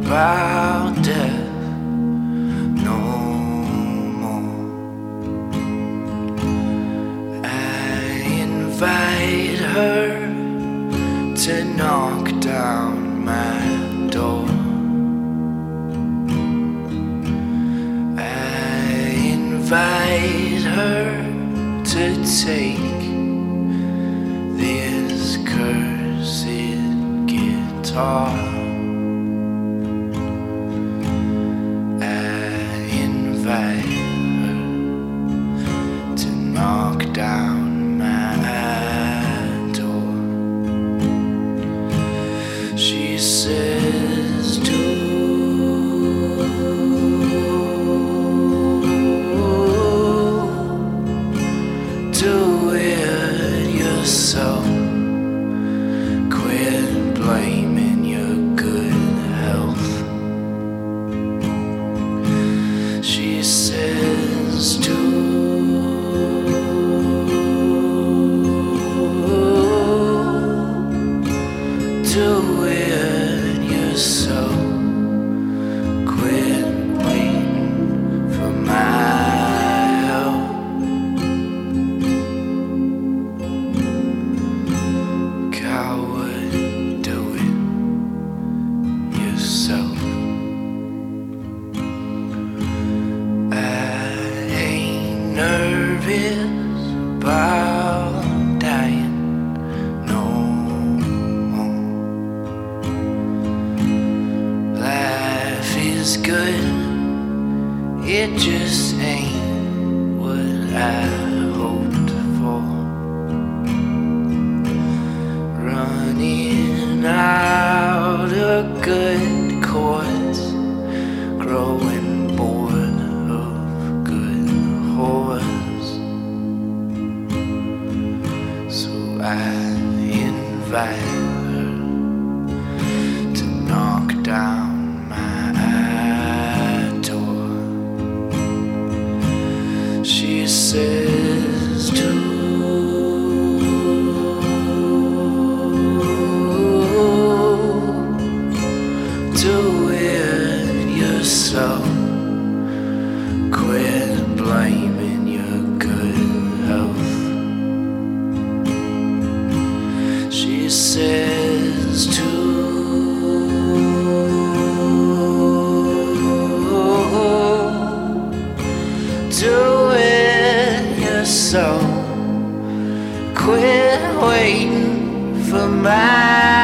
about death no more. I invite her to knock down my door. I invite her to take this cursed guitar. I invite her to knock down my door. She says, do it yourself. Quit blaming your good health. She says, do it yourself. Quit waiting for my help. Coward, do it yourself. I ain't nervous about dying no more. Life is good, it just ain't what I hoped for. Running out of good chords, growing bored of good whores. So I invite her to knock down my door. She says, do it yourself. Quit blaming your good health. She says, do it yourself. Quit waiting for my